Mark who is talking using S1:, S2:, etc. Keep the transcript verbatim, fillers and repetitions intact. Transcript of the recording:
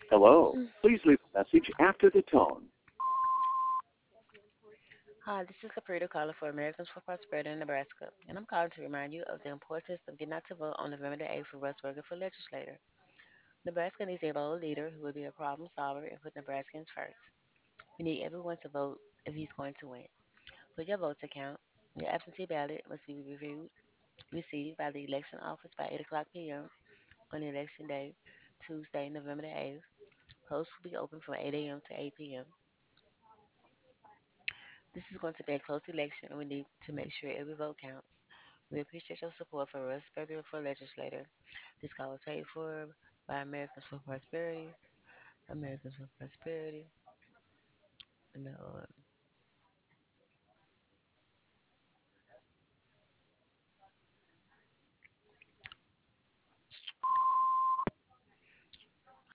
S1: Hello. Please leave a message after the tone.
S2: Hi, this is Caprito calling for Americans for Prosperity in Nebraska, and I'm calling to remind you of the importance of getting out to vote on November the eighth for Russ Berger for legislator. Nebraska needs a bold leader who will be a problem solver and put Nebraskans first. We need everyone to vote if he's going to win. Put your vote to count. Your absentee ballot must be reviewed, received by the election office by eight o'clock p m on election day, Tuesday, November the eighth. Polls will be open from eight a m to eight p m This is going to be a close election, and we need to make sure every vote counts. We appreciate your support for Russ Berger for legislator. This call was paid for by Americans for Prosperity, Americans for Prosperity, and uh,